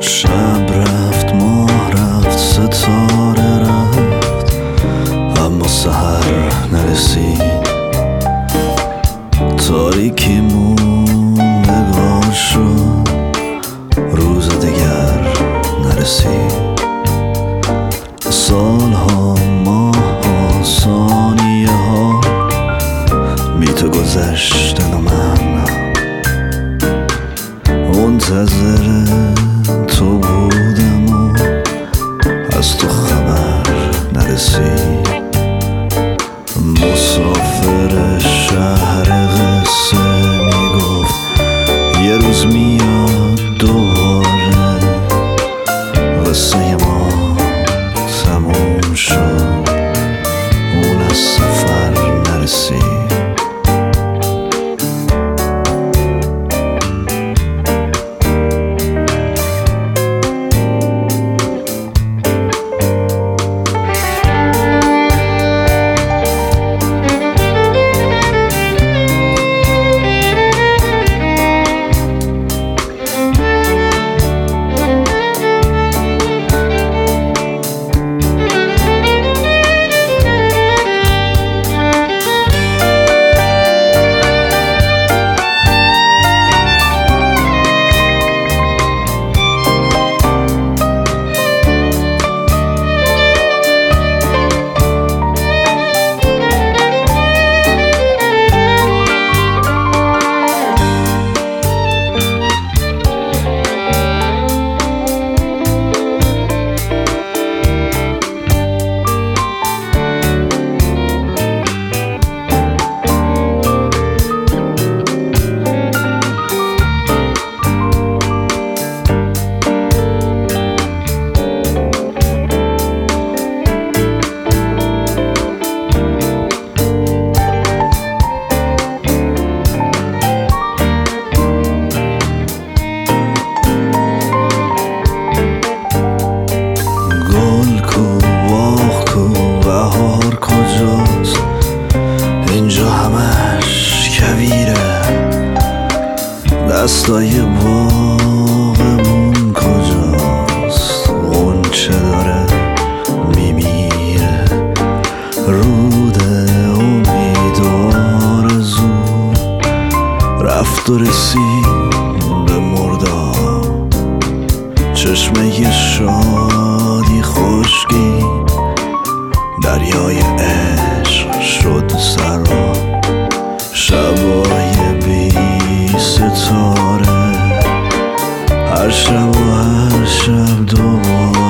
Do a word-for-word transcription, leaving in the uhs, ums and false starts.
شب رفت، ماه رفت، ستاره رفت، اما سحر نرسید. تاریکیمون نگاه شد، روز دیگر نرسید. سالها، ماهها، ثانیه ها بی تو گذشتن و من منتظر تو بودم و از تو خبر نرسید. مسافر شهر قصه میگفت یه روز میاد دوباره. قصه ما تموم شد، اون از سفر نرسید. اینجا همش کویره، دستای باغمون کجاست؟ غنچه داره میمیره، روده امید و آرزو رفت و رسید به مردار. چشمه شادی خشکی دریای عشق شد سرا. شبای بی ستاره، هر شب و هر شب دوباره